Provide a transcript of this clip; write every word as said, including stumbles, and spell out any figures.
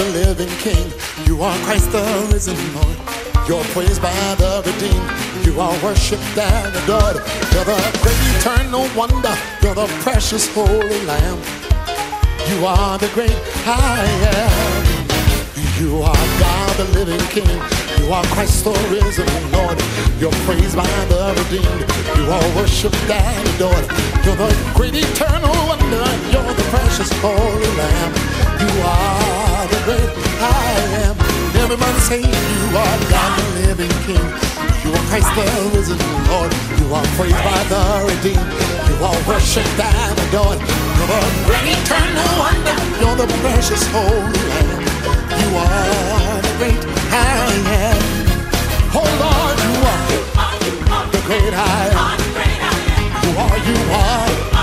the living King. You are Christ the risen Lord. You're praised by the redeemed. You are worshipped and adored. You're the great eternal wonder. You're the precious holy Lamb. You are the great I am. You are God the living King. You are Christ the risen Lord. You're praised by the redeemed. You are worshipped and adored. You're the great eternal wonder. You're the precious holy Lamb. You are the great I am. Everybody say you are God the living King. You are Christ the risen Lord. You are praised by the redeemed. You are worshipped and adored. You're the great eternal wonder. You're the precious holy Lamb. You are the great I am. Oh Lord, you are the great I am. You are, you are.